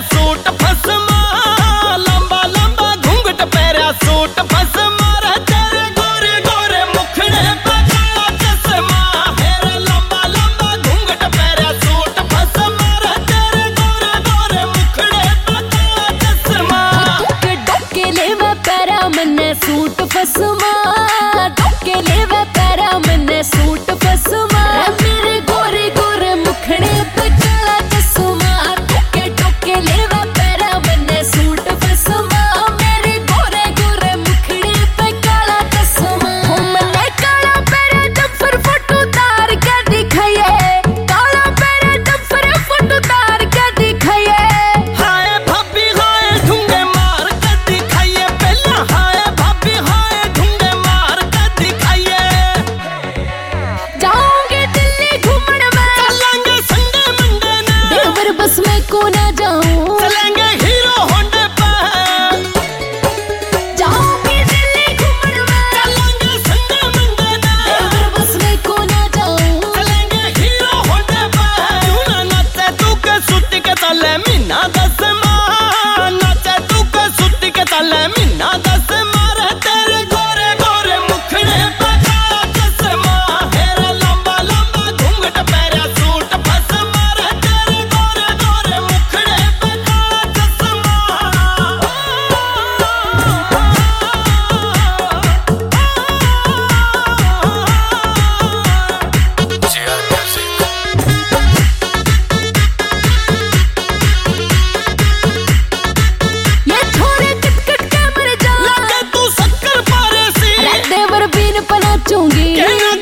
Suit फसमा, लंबा लंबा घूंघट पैरा सूट फसमा, रे तेरे गोरे गोरे मुखड़े पे काला चश्मा, हेरे लंबा लंबा घूंघट पैरा सूट फसमा, रे तेरे गोरे गोरे मुखड़े पे काला चश्मा। डोके डोके लेवे पैरा मन्ने सूट फसमा, डोके लेवे पैरा मन्ने सूट फसमा, मेरे गोरे गोरे मुखड़े पे काला चश्मा। डोके डोके लेवे पैरा मन्ने सूट फसमा, मेरे गोरे गोरे मुखड़े पे काला चश्मा। मन्ने काला पैरा डफर फोटो तार के दिखाइए, काला पैरा डफर फोटो तार के दिखाइए। हाय भाभी हाय ढूंढे मार के दिखाइए, पहला हाय भाभी हाय ढूंढे मार के दिखाइए। जाऊंगे दिल्ली घूमने में, चलेंगे संडे मंडे ने, देवर बस में को ना जाऊं, चलेंगे हीरो होंडे पे। जाऊंगी दिल्ली घूमने में, चलेंगे संडे मंडे ने, देवर बस में को ना जाऊं, चलेंगे हीरो होंडे पे। क्यों ना नाचे तू के सुती के चले मीना दस माह, नाचे तू के सुती के चले मीना दस माह, रे तेरे गोरे गोरे मुखड़े पे काला चश्मा, हेरे लंबा लंबा घूंघट पैरा सूट फसमा, रे तेरे गोरे गोरे मुखड़े पे काला चश्मा। ये छोरे कट के मर जा, लगे तू शक्कर पारे सी, अरे देवर बीन पर नाचूंगी। कहना